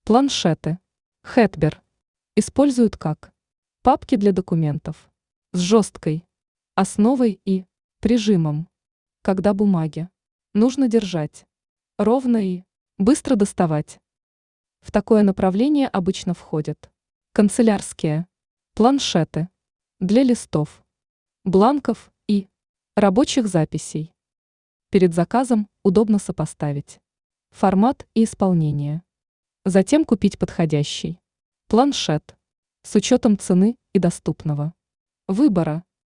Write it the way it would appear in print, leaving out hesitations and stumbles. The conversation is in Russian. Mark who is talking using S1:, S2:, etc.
S1: Планшеты. Хэтбер. Используют как папки для документов с жесткой основой и прижимом, когда бумаги нужно держать ровно и быстро доставать. В такое направление обычно входят канцелярские планшеты для листов, бланков и рабочих записей. Перед заказом удобно сопоставить формат и исполнение. Затем купить подходящий планшет с учетом цены и доступного выбора.